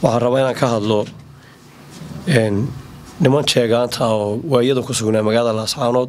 waxaan rabaa inaan ka hadlo niman sheegaanta oo waayada ku sugnaa magaalada Laascaanood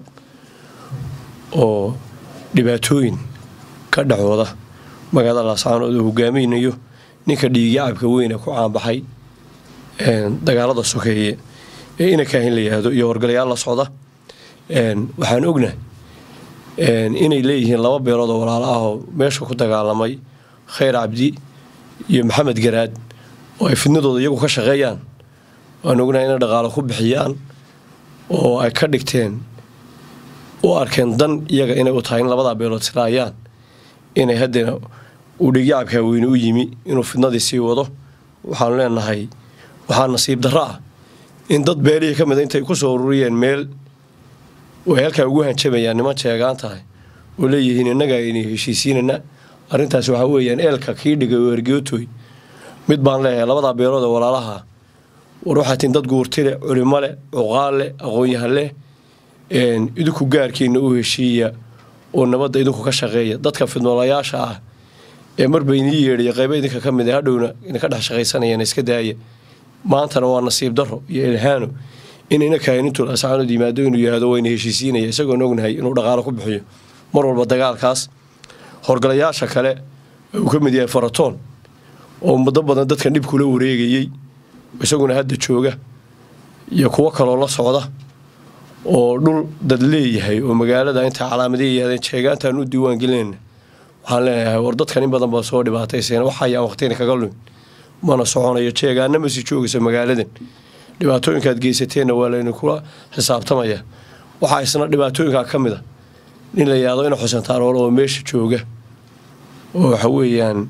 oo dhibaatooyin ka dhacooda magaalada Laascaanood oo hogaaminayo ninka dhiigacabka weyn ee ku caanbaxay dagaalada sokeeye ee ina ka hin leeyahay iyo horgalayaal la socda waxaan ognahay inay leeyihiin laba beelood oo walaalo ah oo meesha ku dagaalamay Khayr Cabdi iyo Maxamed Garaad oo ay fidnadooda iyagu ka shaqeeyaan waan ognahay in dhaqaale ku bixiyaan oo ay ka dhigteen oo arkeen dan iyaga inay u tahay labada beelood siraayaan inay haddana u dhiigacabka weyn u yimi inuu fidnadii sii wado waxaan leenahay waxaa nasiib darro ah in dad beelihii ka mid intay ku soo ururiyeen meel oo halka ugu hanjabayaan niman sheegaan tahay oo leeyihiin inaga inay heshiisiinana arintaas waxa weeyaan eelka kii dhigay wargeetooy mid baan leeyahay labada beelood walaalaha waruuxatin dad guurtile culimo leh uqaal leh aqoon-yahan leh idinku gaarkiina u heshiiya oo nabadda idinku ka shaqeeya dadka fidnoolayaasha ah ee marba inii yeedhay qaybo idinka ka mid ah hadhowna in ka dhex shaqaysanayaan iska daaya maantana waa nasiib darro iyo ilhaano in ina kaanintu Laascaanood yimaado inuu yiraahdo wayna heshiisiinaya isagoo ognahay inuu dhaqaale ku bixiyo mar walba dagaalkaas horgalayaasha kale uu ka mid yahay Faratoon oo muddo badan dadka dib kula wareegayay isaguna hadda jooga iyo kuwa kale la socda oo dhul dad leeyahay oo magaalada inta calaamadii yahay sheegaantan u diiwaan gelin waxaan leeyahay war dadkan in badan baa soo dhibaataysan waxa ay waqtiina kaga lumin mana soconayo sheegaanna ma si joogaysa magaaladan dhibaatooyinka aad geysateen waa la kula xisaabtamaya waxa isna dhibaatooyinka ka mid ah in la yaado in Xuseen Taarool oo meesha jooga oo waxa weeyaan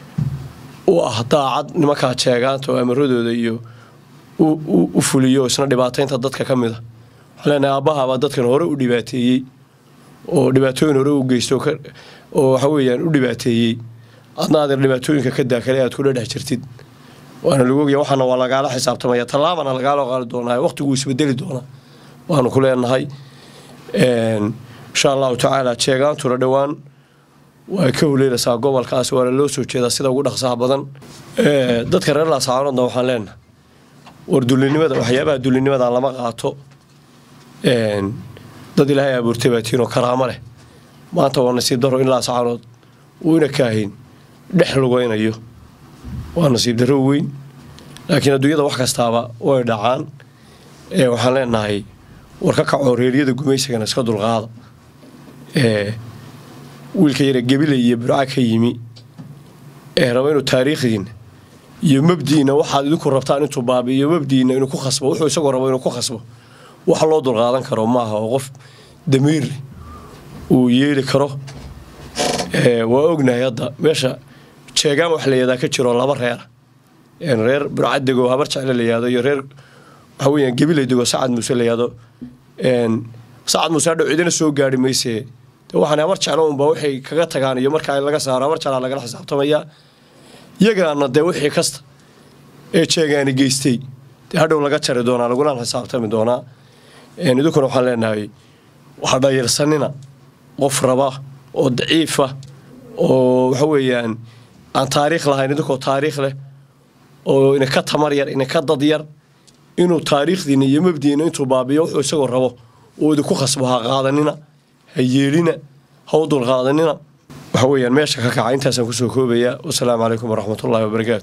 oo daacad nimanka sheegaanta oo amaradooda iyo u fuliyo isna dhibaataynta dadka ka mid ah xalana aabaha dadkan hore u dhibaateeyay oo dhibaatooyin hore u geysto oo waxa weeyaan u dhibaateeyay adna dhibaatooyinka ka daakale aad ku dhex jirtid waana lagu ogyahay waxana waa laga xisaabtamaya talaabana laga qaadi doonaa waqtigu isbedeli doona waana ku leenahay insha Allah ta'ala sheegaantu dhawaan waa ka huleelasa gobolkaas waa loo soo jeedaa sida ugu dhaqsaha badan dadka reer Laascaanood waxaan leenahay war dulinimada waxyaabaha dulinimada lama qaato dad Ilaahay abuurtay baatino karaamo leh maanta waa nasiib darro in Laascaanood uu ina kaahin dhex lugaynayo waa nasiib darro weyn laakiin adduunyada wax kastaaba way dhacaan waxaan leenahay war ka kaco reeriyada gumaysiga iska dulqaada wiilka yar Gabiley iyo Burca ka yimi rabo inuu taariikhiin iyo mabdiina waxa idinku rabtaan intuu baabiyo mabdiina inuu ku khasbo wuxuu isagoo rabo inuu ku khasbo wax loo dulqaadan karo maaha oo qof damiir uu yeeli karo waa ognahay hadda meesha sheegaan wax la yiraahdo ka jiro laba reer reer Burca dego habar jecel la yiraahdo iyo reer waxa weeyaan Gabiley dego Saacad Muuse la yiraahdo Saacad Muuse cidina soo gaari meysee waxaan habar jecel oo baa waxay kaga tagaan iyo marka laga saaro habar jecel laga xisaabtamaya iyagaana wixii kasta ee sheegaan geystay hadhow laga jari doona laguna xisaabtami doona idinkuna waxaan leenahay waxa dhayirsanina qof raba oo daciif ah oo waxa weeyaan aan taariikh lahayn idinkoo taariikh leh oo ina ka tamar yar ina ka dad yar inuu taariikhdiina iyo mabdiina intuu baabiyo wuxuu isagoo rabo oo idinku khasbo ha qaadanina hayeelina hawdul qaadanina waxa weeyaan meesha ka kaca intaas aan ku soo koobaya wassalaamu calaykum waraxmatullaahi wabarakaatuh